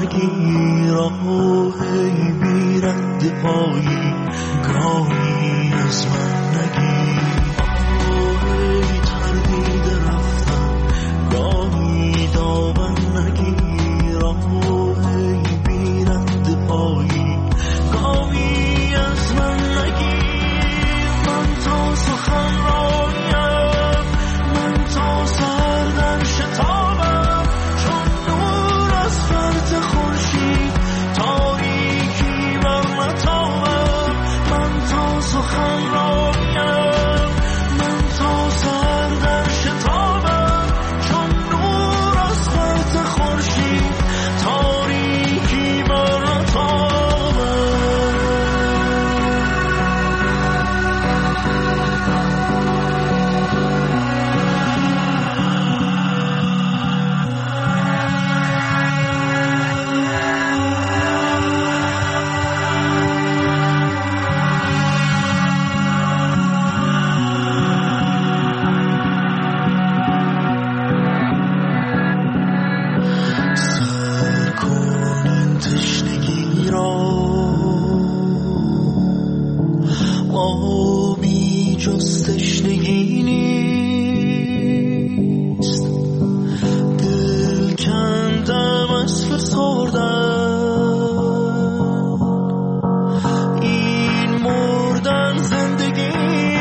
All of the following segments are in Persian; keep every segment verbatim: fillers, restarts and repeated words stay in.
نگیر آهی بی رد پایی گاهی از من نگیر آهی تردید رفتم گاهی دامن نگیر آهی بی رد پایی گاهی از من نگیر من تا سخن رایم من تا سر در شتابم چون نور از فرط خورشید تاریکی بر متابم من تا سخن رایم من تا سر در شتابم چون نور از فرط خورشید تاریکی بر متابم سر کن این تشنگی را آبی جز تشنگی نیست دل کندم از فسردن این مردن زندگی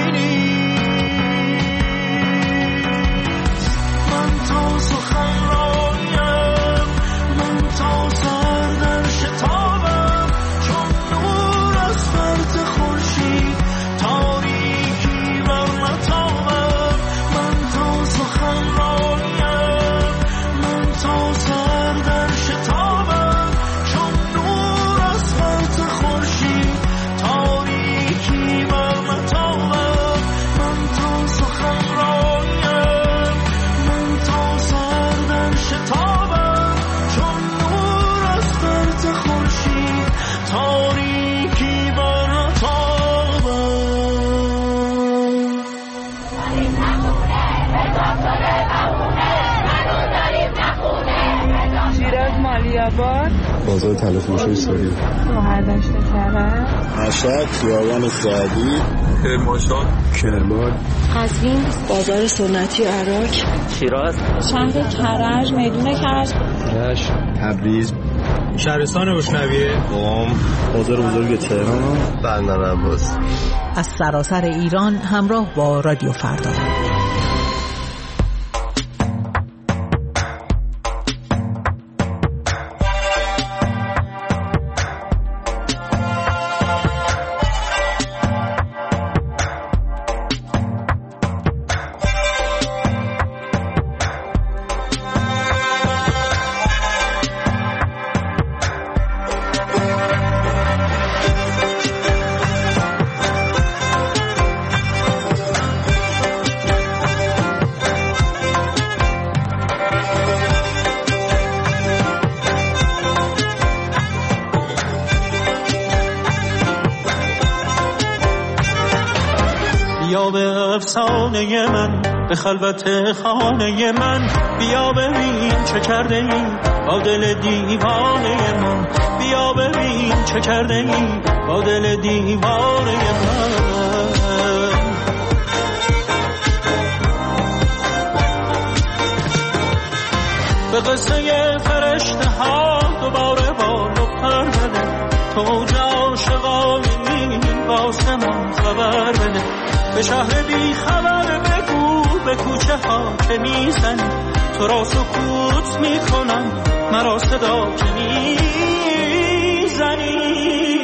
نیست من تا سخن رایم من تا سر در شتابم چون نور از فرط خورشید تاریکی بر متابم من تا سخن رایم من تا سر در شتابم چون نور از فرط خورشید تاریکی بر متابم من تا سخن رایم من تا سر در شتابم چون نور از فرط خورشید تاریکی بر متابم شیراز مالیاباد بازار تلفروشی سوری مهردشت کرد مشهد خیابان سعدی کرمانشاه کرمان قزوین بازار سنتی عراق شیراز شهر کرج میدون کرج رشت تبریز شهرستان روشنویه قم بازار بزرگ تهران بندر عباس از سراسر ایران همراه با رادیو فردا. بیا به افسانه من به خلوت خانه من بیا ببین چه کرده ای با دل دیوانه من بیا ببین چه کرده ای با دل دیوانه من به قصه فرشته ها دوباره بال و پر بده تو عاشقانی واسمون خبر بده به شهر بی خبر بگو به کوچه ها که میزنی تو را سکوت میکنم مرا صدا که میزنی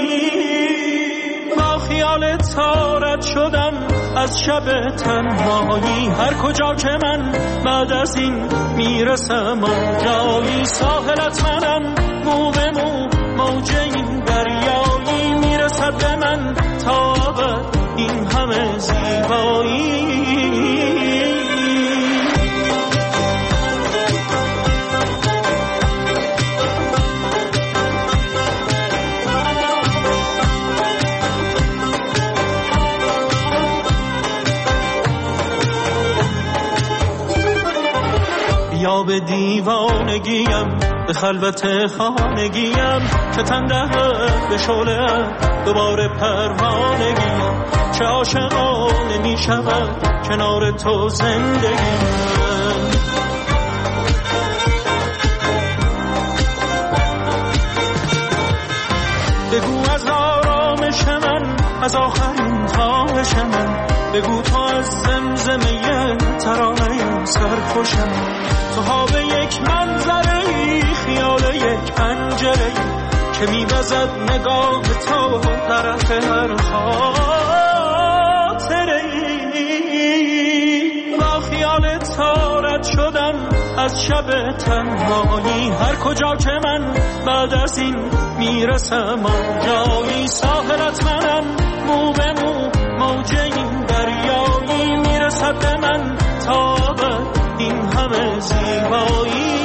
با خیال تارت شدم از شب تنهایی هر کجا که من بعد از این میرسم آنجایی ساحلت منم مو به مو موج این دریایی میرسد به من تا ابد این همه زیبایی بیا خواب دیوانگیم به خلوت خانگیم که تن دهد به شعله دوباره پروانگیم چه عاشقانه می شود کنار تو زندگیم بگو از آرامش من از آخرین خواهش من بگو تو از زمزمه ترانه سرخوشم تو ها به یک منظره خیال یک پنجره که می‌وزد نگاه تو طرف هر خاطره با خیال تو رد شدم از شب تنهایی هر کجا که من بعد از این میرسم جایی ساحلت منم مو به مو موج این دریایی میرسد به من تا این همه زیبایی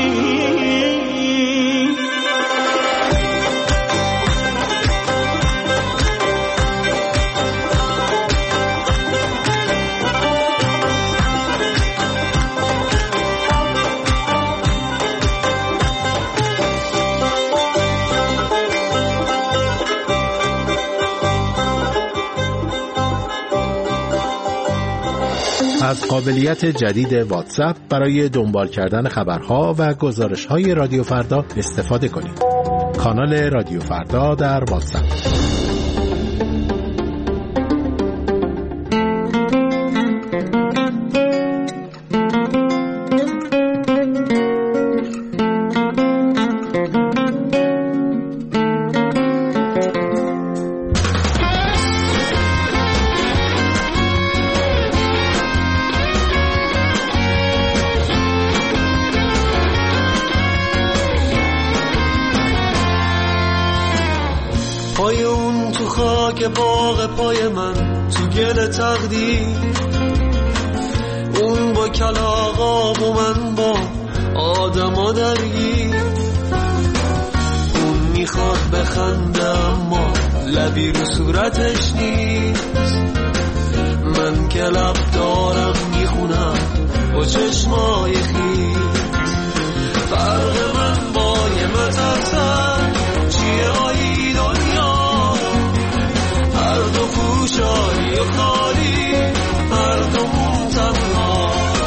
از قابلیت جدید واتساپ برای دنبال کردن خبرها و گزارش‌های رادیو فردا استفاده کنید. کانال رادیو فردا در واتساپ. پای اون تو خاک باغ پای من تو گل تقدیر اون با کلاغاب و من با آدما درگیر اون میخواد بخنده اما لبی رو صورتش نیست من که لب دارم میخونم با چشمای خیز فرق من با یه مترسم چیه آیی دنیا هر دو پوشانی و خالی هر دومون تنها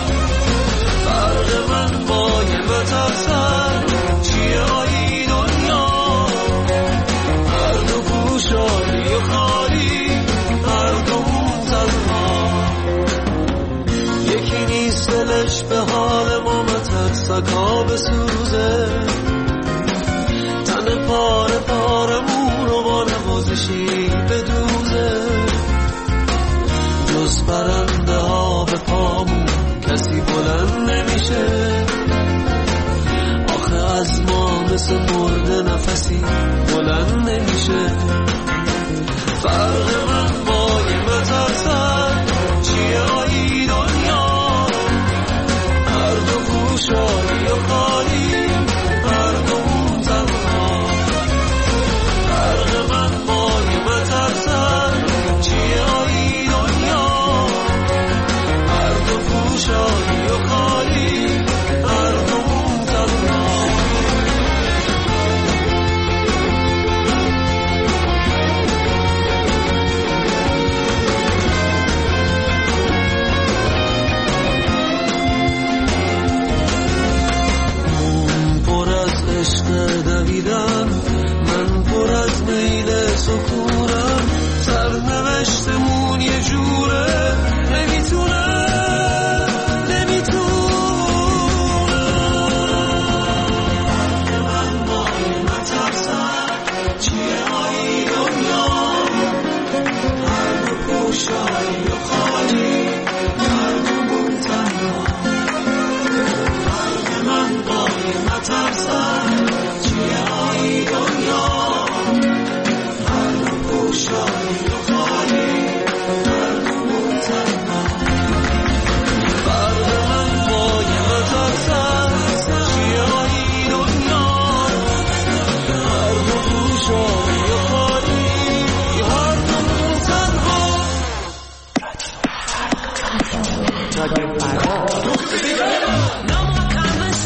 فرق من با یه مترسم چیه آیی دنیا هر دو پوشانی و خالی هر دومون تنها یکی نیست دلش به حال ما مترسکا بسوزه تن پاره پاره مون رو با نوازشی بدوزه جز برنده ها به پامون کسی بلند نمیشه آخه از ما مثل مرده نفسی بلند نمیشه فرق من با یه مترسن چیه آیی دنیا هر دو پوشانی و خالی هر دومون تنها فرق من با یه مترسن چیه آیی دنیا هر دو پوشانی و خالی هر دومون تنها دویدم من پر از میل سکونم سرنوشتمون یه جوره نمیتونه نمیتونه من با این مترسم چیه آیی دنیا هر دو پوشایی و خالی هر دومون تنها فرق من با این مترسم دنیا هر دو پوشانی و خالی هر دومون تنها فرق من با یه مترسم چیه آیی دنیا هر دو پوشانی و خالی هر دومون تنها رادیو فردا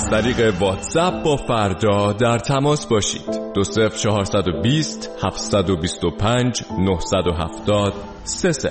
از طریق واتساپ با فردا در تماس باشید. دو صفر چهارصد و بیست هفتصد و بیست و پنج نهصد و هفتاد سه صفر.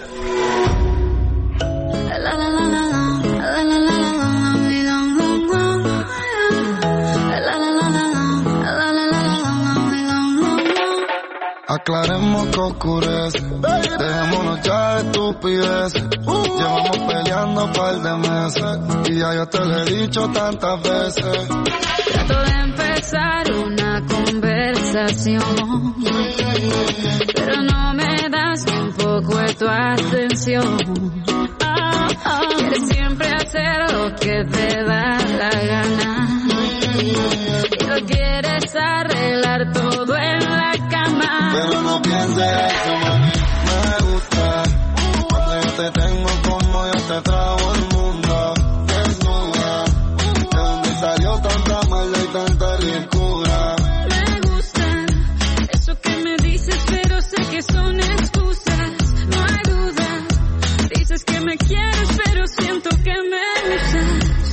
Aclaremos que oscurece, dejémonos ya de estupideces. Llevamos peleando un par de meses y ya yo te lo he dicho tantas veces. Trato de empezar una conversación, pero no me das ni un poco de tu atención. Quieres siempre hacer lo que te da la gana y lo quieres arreglar todo en la cama. Pero no pienses eso, mami, me gusta cuando yo te tengo como yo te trago el mundo. Desnuda, de dónde salió tanta maldad y tanta ricura. Me gusta eso que me dices, pero sé que son excusas. No hay duda, dices que me quieres, pero siento que me usas.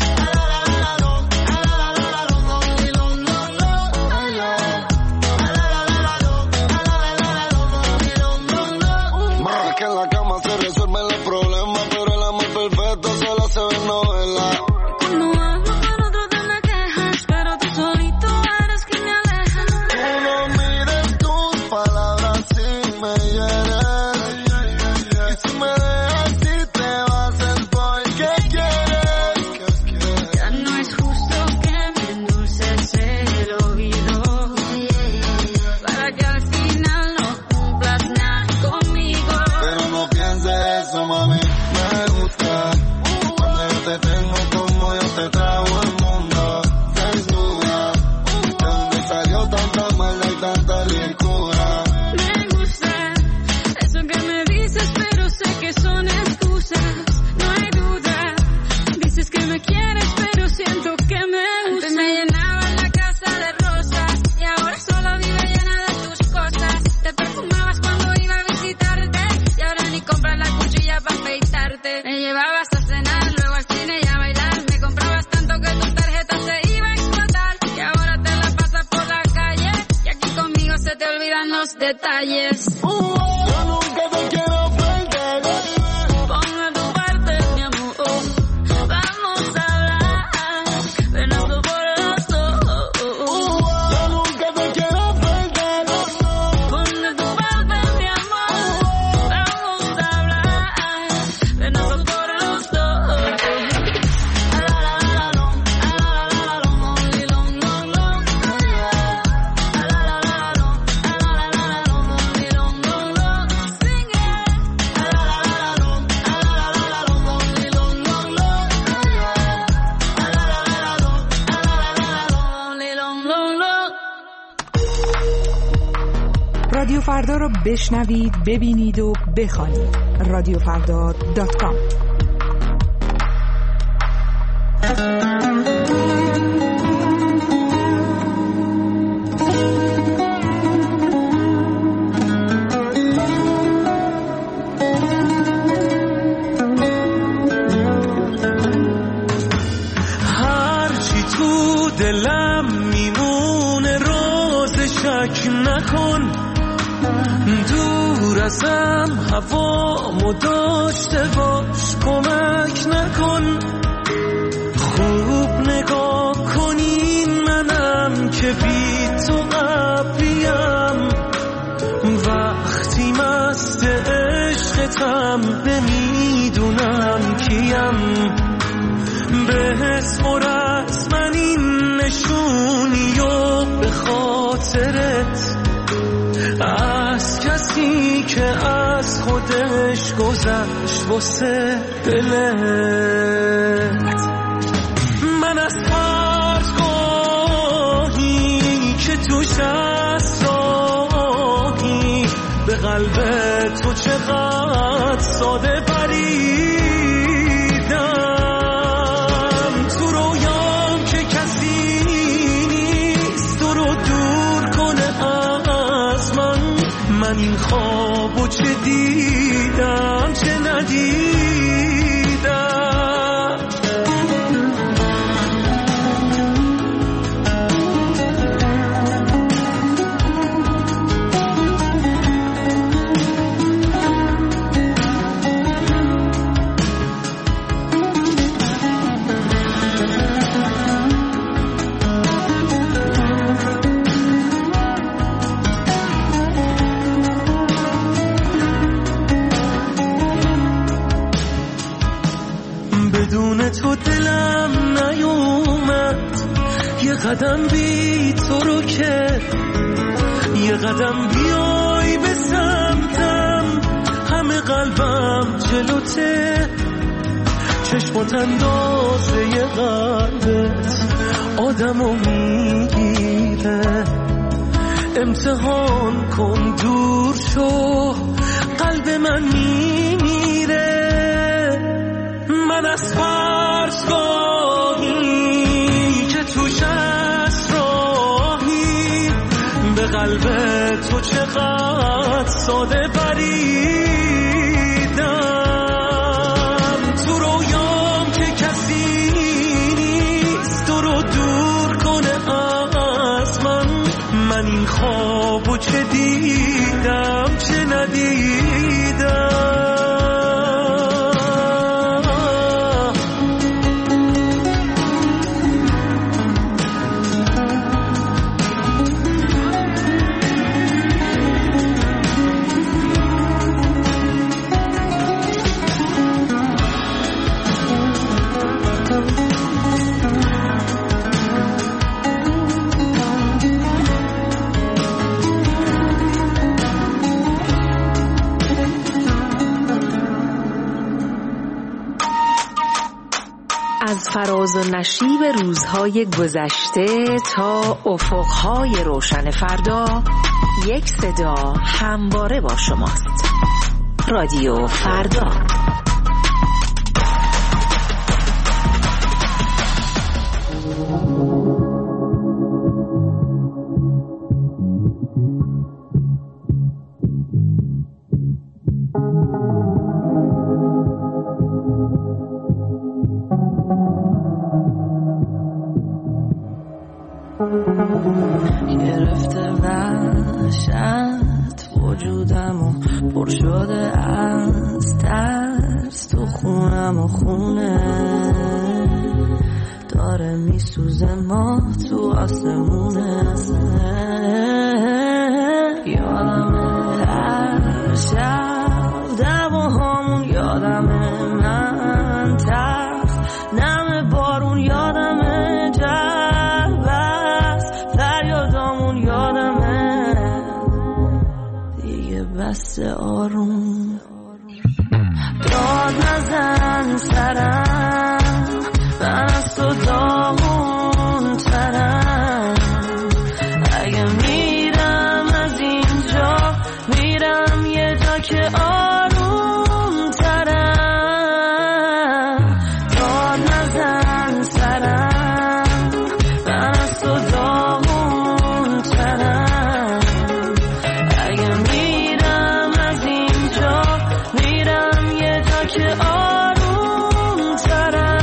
Detalles. Uh, yo nunca te quiero perder. Ponme tu parte, mi amor. Vamos a hablar de nuevo por los dos. Uh, yo nunca te quiero perder. Ponme tu parte, mi amor. Vamos a hablar de nuevo por los dos. رادیو فردا رو بشنوید، ببینید و بخوانید. رادیو فردا دات کام. هرچی تو دلم میمونه روز شک نکن، دور ازم هوامو داشته باش، کمک نکن. خوب نگاه کنین منم که بی تو قبلیم، وقتی مست عشقتم نمیدونم کیم. به اسم و رسم این نشونی و به خاطرت از کسی که از خودش گذشت واسه دلت. من از پرتگاهی که توش از راهی به قلب تو چقدر ساده پریدم. تو رویام که کسی نیست تو رو دور کنه از من، من این خوابو چه دیدم چه ندیدم. قدم بی تو رو که یه قدم بیای به سمتم، همه قلبم جلوته، چشمات اندازه ی قلبت آدمو میگیره. امتحان کن دور شو، قلب من میمیره. من از فرشگاهی که توش اسراحی، به قلب تو چقدر ساده بریدم. تو رویام که کسی نیست تو رو دور کنه از من. من این خوابو چه دیدم چه ندیدم. از فراز و نشیب روزهای گذشته تا افقهای روشن فردا، یک صدا همواره با شماست. رادیو فردا. گرفته وحشت وجودم و پر شده از ترس، تو خونم و خونه داره میسوزه، ماه تو آسمونه. یادمه هر شب دواهامون، یادمه من تخت نم بارون، یادمه جلبست فریادامون، یادمه دیگه بس آروم. داد نزن سرم، من از تو داغون ترم. اگه میرم از اینجا میرم یه جا که آروم ترم. داد نزن سرم، من از تو داغون ترم. اگه میرم از اینجا میرم یه جا که آروم ترم.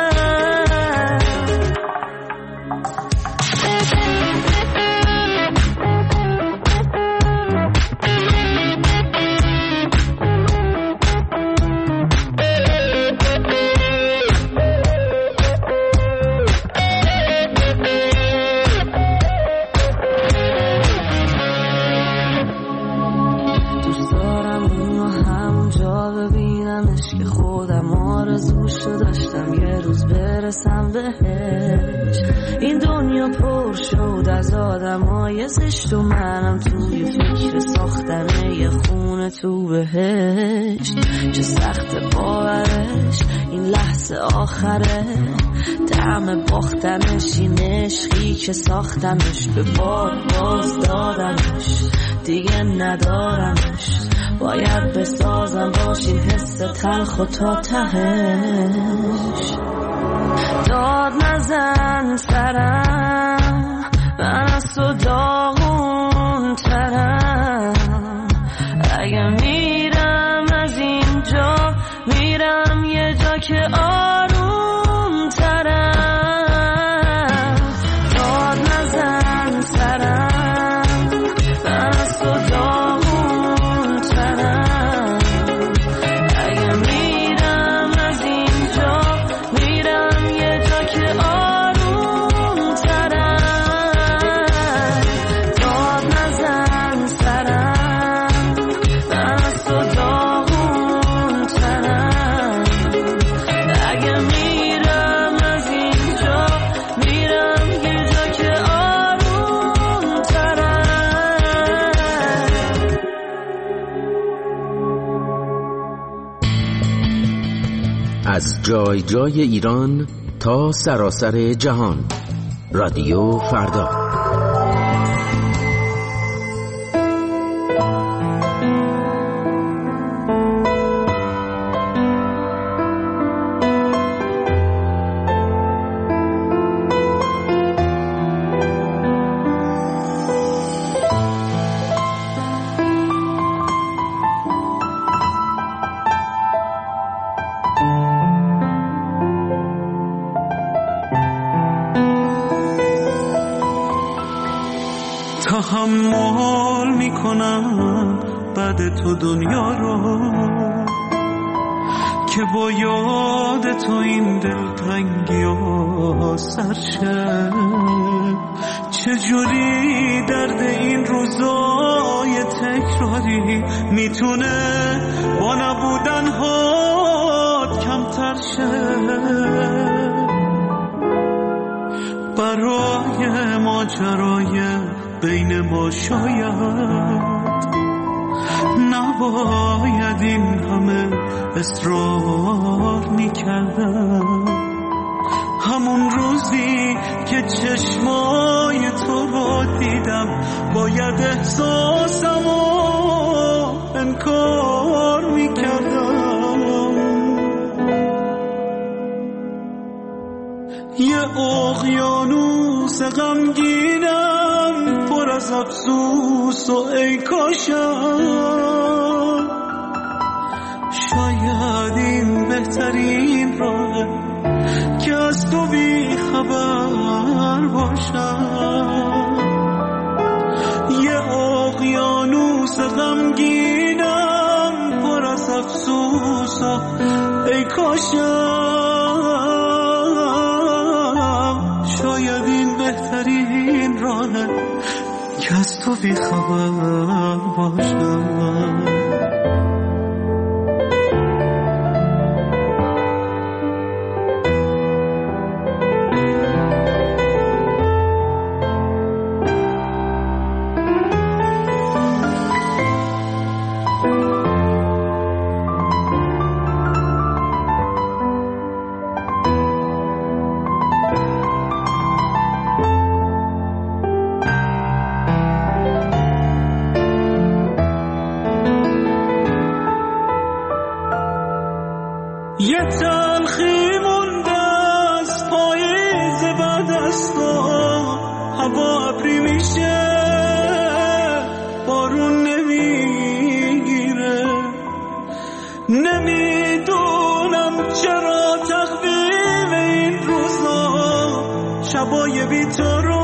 دوست دارم اونو همونجا ببینمش که خودم آرزوشو داشتم یه روز برسم بهش. این دنیا پر شد از آدمای زشت و منم توی فکر ساختن یه خونه تو بهشت. چه سخت باورش این لحظه آخره، طعم باختنش این عشقی که ساختمش، به بار باز دادمش دیگه ندارمش. باید بسازم باش این حس تلخ و تا تهش. داد نزن سرم، من از تو داغون ترم. اگه میرم از اینجا میرم یه جا که آروم ترم. داد نزن سرم، من از تو داغون ترم. اگه میرم از اینجا میرم یه جا که آروم ترم. داد نزن سرم، من از تو داغون ترم. از جای جای ایران تا سراسر جهان. رادیو فردا. تحمل میکنم بعد تو دنیا رو که با یاد تو این دلتنگی ها سرشه. چجوری درد این روزای تکراری میتونه با نبودن هات کمتر شه. برای ماجرای بین ما شاید نباید این همه اصرار میکردم. همون روزی که چشمای تو رو دیدم باید احساسمو انکار میکردم. یه اقیانوس غمگینم پر از افسوس و ای کاشم شاید این بهترین راهه که از تو بی خبر باشم. یه اقیانوس غمگینم پر از افسوس و ای کاشم شاید این بهترین راهه که از تو بی خبر باشم. یه تلخی مونده از پاییز بعد از تو، هوا ابری میشه بارون نمیگیره. نمیدونم چرا تخفیف این روزا شبای بی تو رو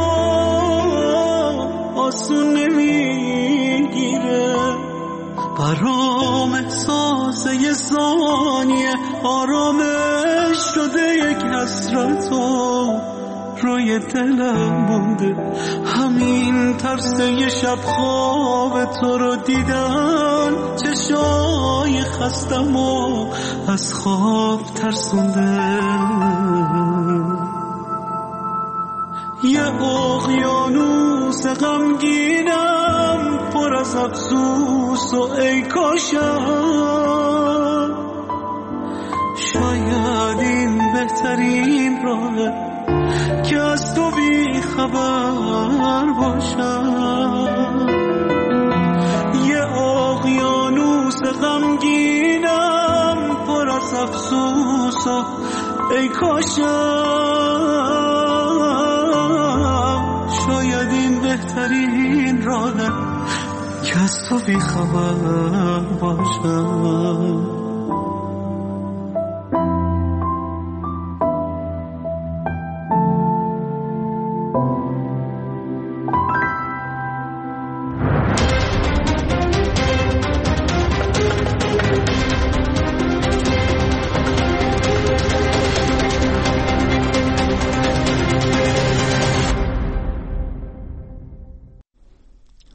آسون نمیگیره. برام احساس یه ثانیه آرامش شده یک حسرتو روی دلم مونده. همین ترس یه شب خواب تو رو دیدن چشای خستم و از خواب ترسونده. یه اقیانوس غمگینم پر از افسوس و ای کاشم شاید این بهترین راهه که از تو بی خبر باشم. یه اقیانوس غمگینم پر از افسوس و ای کاشم شاید این بهترین راهه که از تو بی خبر باشم.